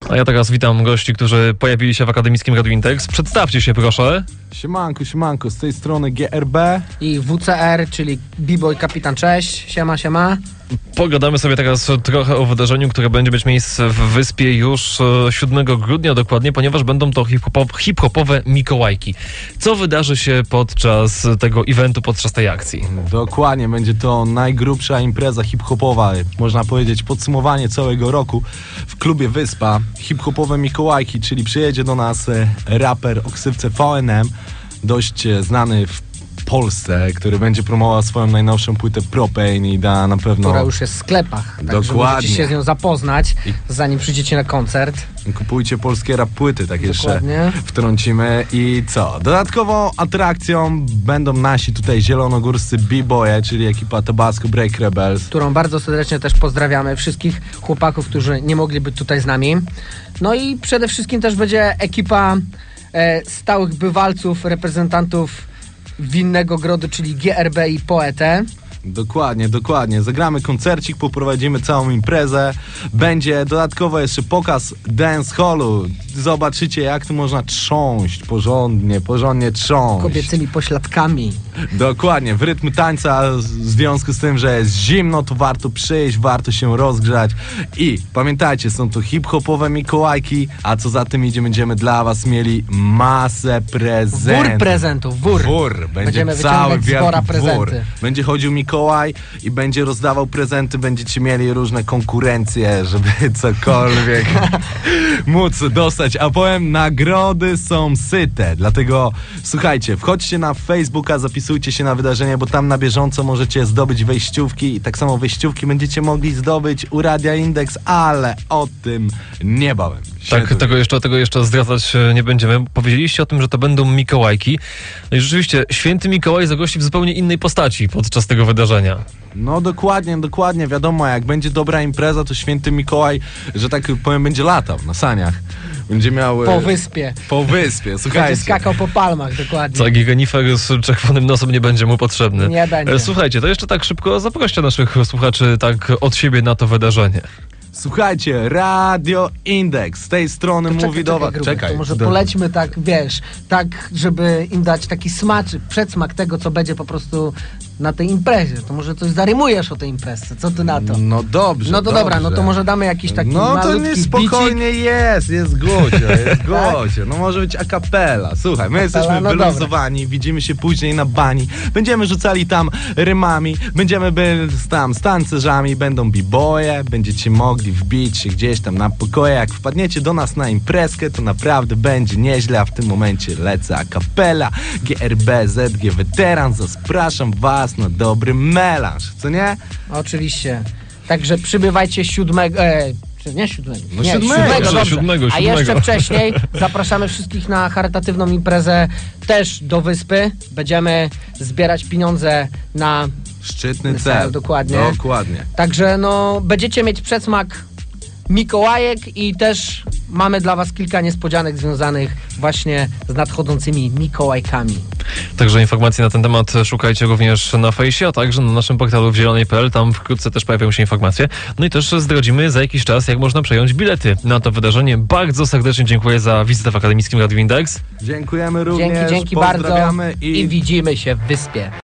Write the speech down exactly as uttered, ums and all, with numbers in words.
A ja teraz witam gości, którzy pojawili się w Akademickim Radiu Index. Przedstawcie się, proszę. Siemanko, siemanko, z tej strony G R B i W C R, czyli B-Boy Kapitan. Cześć, siema, siema. Pogadamy sobie teraz trochę o wydarzeniu, które będzie mieć miejsce w Wyspie już siódmego grudnia dokładnie, ponieważ będą to hip-hopowe Mikołajki. Co wydarzy się podczas tego eventu, podczas tej akcji? Dokładnie, będzie to najgrubsza impreza hip-hopowa, można powiedzieć podsumowanie całego roku w klubie Wyspa. Hip-hopowe Mikołajki, czyli przyjedzie do nas raper o ksywce V N M, dość znany w Polsce, który będzie promował swoją najnowszą płytę Propane i da na pewno... Która już jest w sklepach, także Dokładnie. możecie się z nią zapoznać, zanim przyjdziecie na koncert. Kupujcie polskie rap płyty, tak Dokładnie. jeszcze wtrącimy. I co? Dodatkową atrakcją będą nasi tutaj zielonogórscy B-Boye, czyli ekipa Tabasco Break Rebels, Którą bardzo serdecznie też pozdrawiamy, wszystkich chłopaków, którzy nie mogli być tutaj z nami. No i przede wszystkim też będzie ekipa e, stałych bywalców, reprezentantów Winnego Grodu, czyli G R B i Poetę. Dokładnie, dokładnie. Zagramy koncercik, poprowadzimy całą imprezę. Będzie dodatkowo jeszcze pokaz dancehallu. Zobaczycie, jak tu można trząść porządnie, porządnie trząść. Kobiecymi pośladkami. Dokładnie, w rytm tańca, w związku z tym, że jest zimno, to warto przyjść, warto się rozgrzać. I pamiętajcie, są to hip-hopowe Mikołajki, a co za tym idzie, będziemy dla was mieli masę prezentów. Wór prezentów, wór. Wór, będzie Będziemy cały wyciągać z wora wielki wór. prezenty. Będzie chodził Mikołaj i będzie rozdawał prezenty, będziecie mieli różne konkurencje, żeby cokolwiek móc dostać. A powiem, nagrody są syte, dlatego słuchajcie, wchodźcie na Facebooka, zapisujcie się na wydarzenie, bo tam na bieżąco możecie zdobyć wejściówki i tak samo wejściówki będziecie mogli zdobyć u Radia Index, ale o tym niebawem. Tak, tego jeszcze, tego jeszcze zdradzać nie będziemy. Powiedzieliście o tym, że to będą Mikołajki. No i rzeczywiście, święty Mikołaj zagości w zupełnie innej postaci podczas tego wydarzenia. No dokładnie, dokładnie, wiadomo, jak będzie dobra impreza, to święty Mikołaj, że tak powiem, będzie latał na saniach. Będzie miał... Po wyspie. Po wyspie, słuchajcie. Będzie skakał po palmach, dokładnie. Taki genifer z czerwonym nosem nie będzie mu potrzebny. Nie będzie. Słuchajcie, to jeszcze tak szybko zaproście naszych słuchaczy tak od siebie na to wydarzenie. Słuchajcie, Radio Index z tej strony To mówi czekaj, do czekaj, was. gruby, Czekaj. to może Dobra. polećmy tak, wiesz, tak, żeby im dać taki smacz, przedsmak tego, co będzie po prostu na tej imprezie. To może coś zarymujesz o tej imprezce, co ty na to? No dobrze, No to dobrze. dobra, no to może damy jakiś taki No to malutki nie spokojnie bicik. jest, jest gocie, jest gocie. No może być a cappella. Słuchaj, my jesteśmy no wyluzowani, widzimy się później na bani. Będziemy rzucali tam rymami, będziemy byli tam z tancerzami, będą b-boye, będziecie mogli wbić się gdzieś tam na pokoje. Jak wpadniecie do nas na imprezkę, to naprawdę będzie nieźle, a w tym momencie lecę a cappella, G R B, Z G Weteran, zapraszam was na dobry melanż, co nie? Oczywiście. Także przybywajcie siódmego... E, czy nie siódmego? No nie, siódmego. siódmego, Dobrze, dobrze. siódmego, A siódmego. jeszcze wcześniej zapraszamy wszystkich na charytatywną imprezę też do Wyspy. Będziemy zbierać pieniądze na... Szczytny Cel, cel. dokładnie. Dokładnie. Także no, będziecie mieć przedsmak Mikołajek i też mamy dla was kilka niespodzianek związanych właśnie z nadchodzącymi Mikołajkami. Także informacji na ten temat szukajcie również na fejsie, a także na naszym portalu w zielonej kropka p l. Tam wkrótce też pojawią się informacje. No i też zdradzimy za jakiś czas, jak można przejąć bilety na to wydarzenie. Bardzo serdecznie dziękuję za wizytę w Akademickim Radiu Index. Dziękujemy również. Dzięki, dzięki bardzo pozdrawiamy i... i widzimy się w Wyspie.